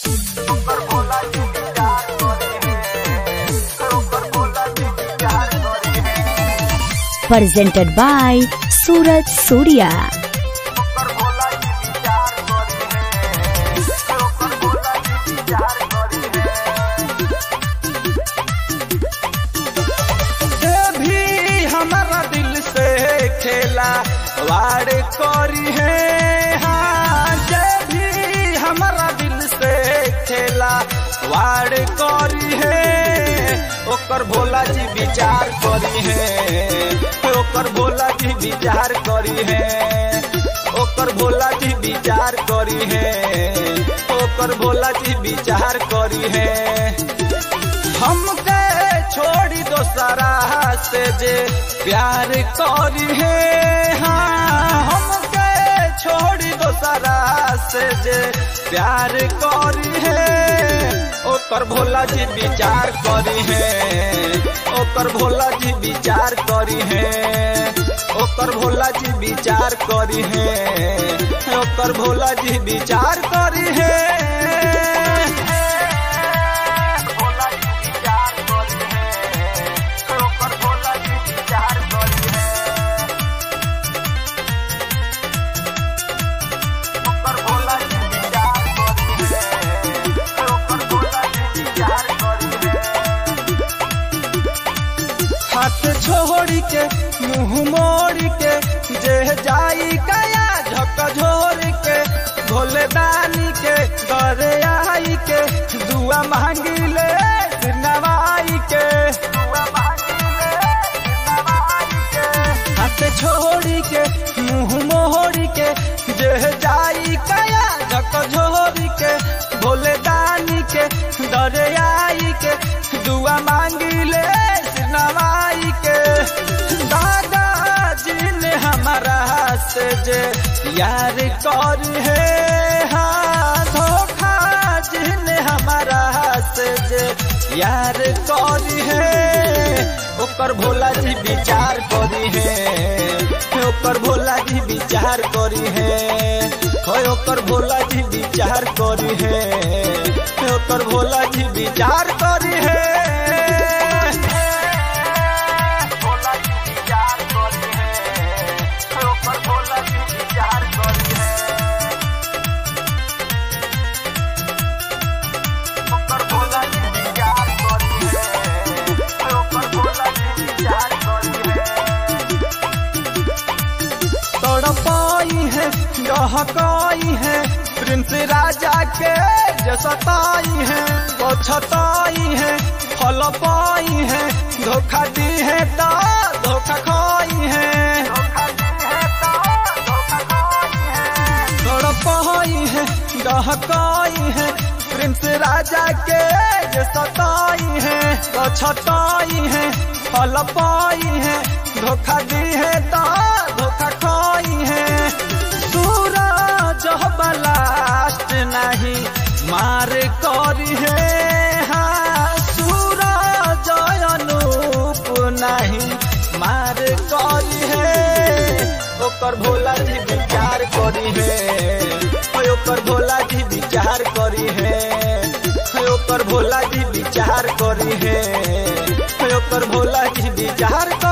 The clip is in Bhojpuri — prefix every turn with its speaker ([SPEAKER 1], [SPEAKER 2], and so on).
[SPEAKER 1] Presented by Suraj Surya.
[SPEAKER 2] हमारा दिल से खेला वाड़ करी है, हाँ जय भी हमारा दिल से खेला वाड़ करी है। ओकर भोला जी विचार करी है, ओकर भोला जी विचार करी है, ओकर भोला जी विचार करी है, ओकर भोला जी विचार करी है। हमके छोड़ी दोसरा से जे प्यार करी है, हाँ हमके छोड़ी दोसरा से जे प्यार करी है। ओकर भोला जी विचार करी है, ओकर भोला जी विचार करी है, ओकर भोला जी विचार करी है, ओकर भोला जी विचार करी है। हाथ छोड़ी के मुँह मोड़ी के जे जाई गया झकझोर के, भोले दानी के दरे आई के दुआ मांगी ले नवाई के। हाथ छोड़ी के मुँह मोड़ी के जे जाई गया झकझोर के, भोले दानी के दरे आई के दुआ मांगी ले नवाई के। दादा जी ने हमारा से जे यार कर है, हाँ धोखा जी ने हमारा से जे यार कर है। ओकर भोला जी विचार करी है, ओकर भोला जी विचार करी है, ओकर भोला जी विचार करी है, ओकर भोला जी विचार करी है। डहकाई है प्रिंस राजा के जसताई है, पछताई है फल पाई है, धोखा दी है ता धोखा खाई है। तड़पाई है डहकाई है प्रिंस राजा के जसताई है, पछताई है फल पाई है, धोखा दी है ता धोखा खाई है। सूरज बलास्ट नहीं मार करी है, हाँ सूरज अनूप नहीं मार करी है। ओकर भोला जी विचार करी है, ओकर भोला जी विचार करी है, ओकर भोला जी विचार करी है, ओकर भोला जी विचार